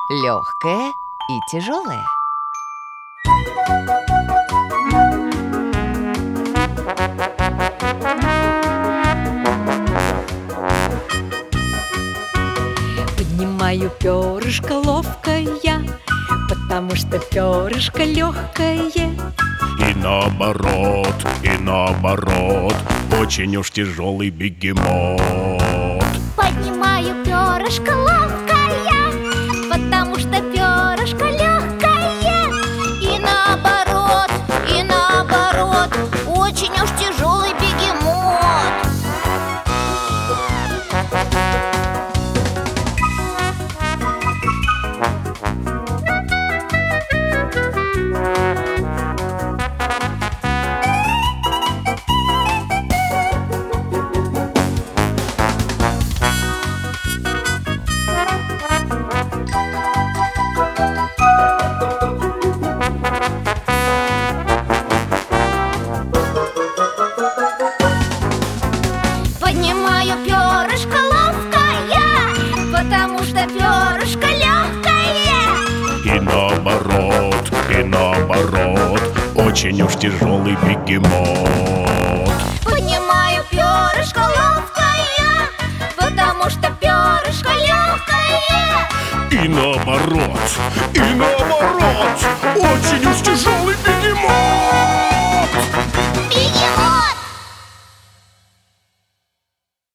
Легкое и тяжелое. Поднимаю перышко ловкое, потому что перышко легкое. И наоборот, очень уж тяжелый бегемот. Поднимаю перышко ловкое, потому что перышко легкое. И наоборот, очень уж тяжелый бегемот. Поднимаю перышко ловкое, потому что перышко легкое. И наоборот, очень уж тяжелый бегемот. Поднимаю перышко ловкое, потому что перышко легкое. И наоборот, очень уж тяжелый бегемот.